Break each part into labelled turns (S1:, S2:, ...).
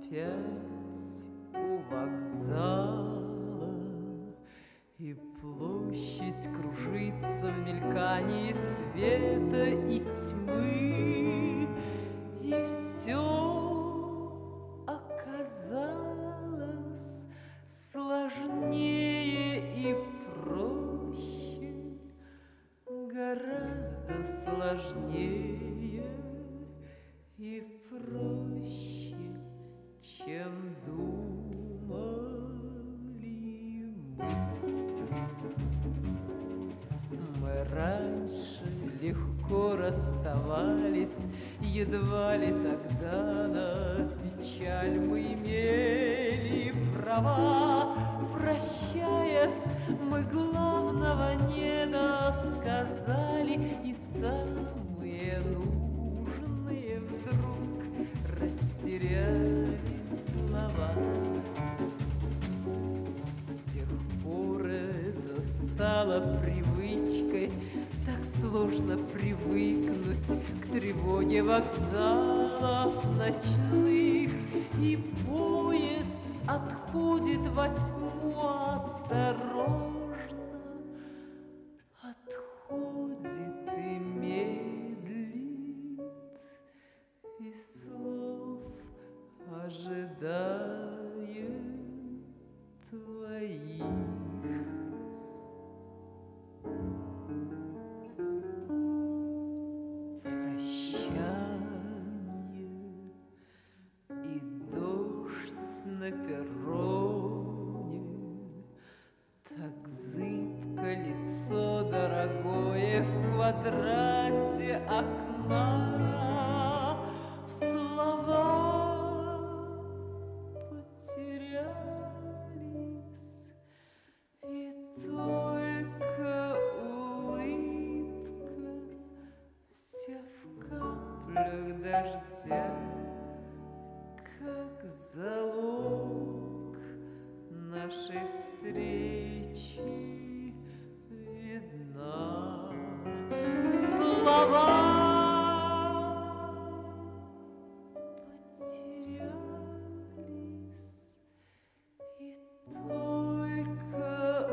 S1: опять у вокзала, и площадь кружится в мелькании света и тьмы, и все оказалось сложнее и проще, гораздо сложнее и проще, чем думали мы. Мы раньше легко расставались, едва ли тогда на печаль мы имели права. Прощаясь, мы главного не досказали, и самые нужные вдруг растеряли слова. С тех пор это стало привычкой, так сложно привыкнуть к тревоге вокзалов ночных, и поезд отходит во тьму осторожно, отходит и медлит, и слов ожидает твоих. Прощание и дождь на перроне, так зыбко лицо дорогое в квадрате окна. Слова потерялись, и только улыбка вся в каплях дождя, как залог нашей встречи видна. Слова потерялись, и только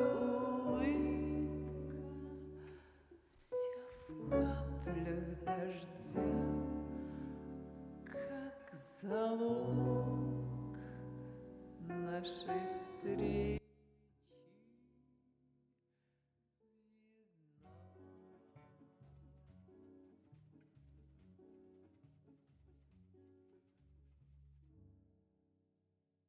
S1: улыбка вся в каплях дождя, как залог нашей встречи.